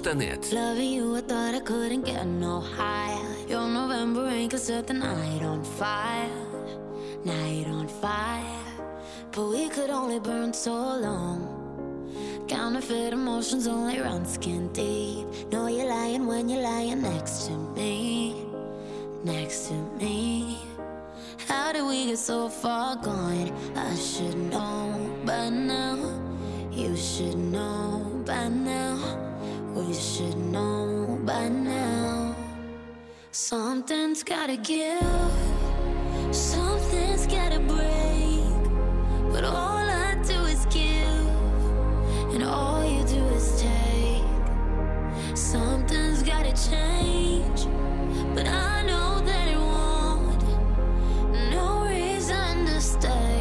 Piruni.net. Loving you, I thought I couldn't get no higher. Your November rain could set the night on fire. Night on fire. But we could only burn so long. Counterfeit emotions only run skin deep. Know you're lying when you're lying next to me. Next to me. How did we get so far gone? I should know by now. You should know by now. We should know by now. Something's gotta give. Something's gotta break. But all I do is give. And all you do is take. Something's gotta change. But I know that it won't. No reason to stay.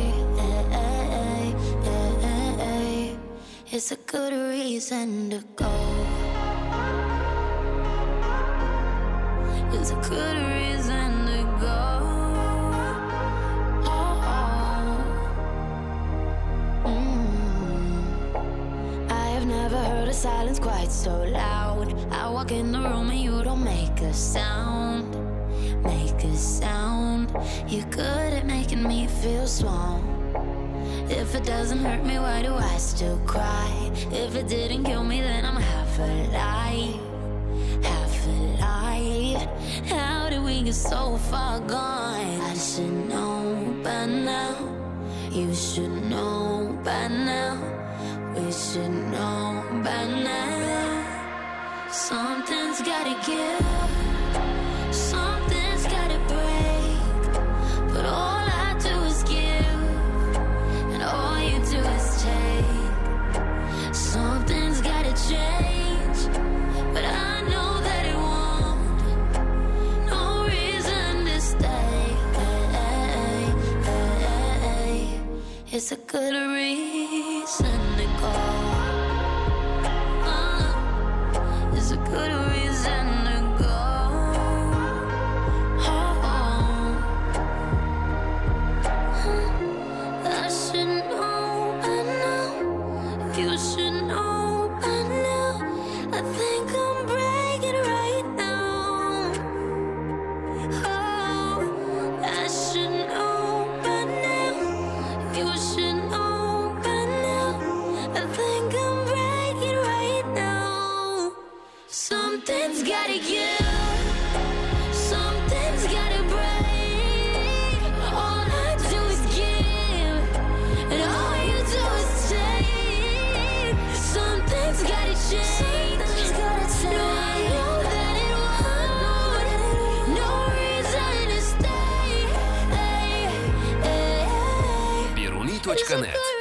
It's a good reason to go. It's a good reason to go. I have never heard a silence quite so loud. I walk in the room and you don't make a sound. Make a sound. You're good at making me feel small. If it doesn't hurt me, why do I still cry? If it didn't kill me, then I'm half alive. Half alive. How did we get so far gone? I should know by now. You should know by now. We should know by now. Something's gotta give. Something's gotta break. But all I do is give. And all you do is take. Something's gotta change. But I know that it won't. No reason to stay. It's a good reason to go. It's a good reason to go. I should know by now. You should know by now. I think I'm breaking right now. Oh, I should know by now. You should know by now. I think I'm breaking right now. Something's gotta give. Something's gotta break. All I do is give. And all you do is take. Something's gotta change. No, I know that it won't. No reason to stay. Piruni.net.